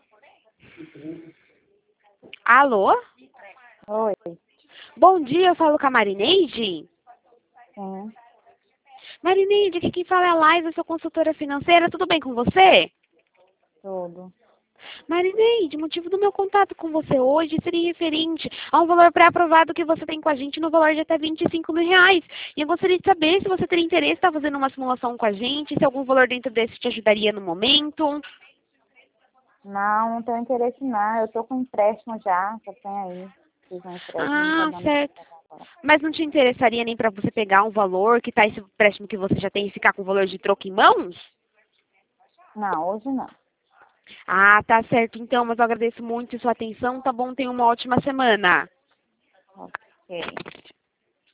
Alô? Oi. Bom dia, eu falo com a Marineide. Sim. Marineide, aqui quem fala é a Laisa, sou consultora financeira, tudo bem com você? Tudo. Marineide, o motivo do meu contato com você hoje seria referente a um valor pré-aprovado que você tem com a gente no valor de até R$ 25.000. E eu gostaria de saber se você teria interesse em estar fazendo uma simulação com a gente, se algum valor dentro desse te ajudaria no momento. Não tenho interesse não. Eu tô com empréstimo já, que eu tenho aí. Fiz um empréstimo, não tá Ah, dando pra certo. pagar agora. Mas não te interessaria nem para você pegar um valor que está esse empréstimo que você já tem e ficar com o valor de troco em mãos? Não, hoje não. Ah, tá certo então, mas eu agradeço muito sua atenção, tá bom? Tenha uma ótima semana. Ok.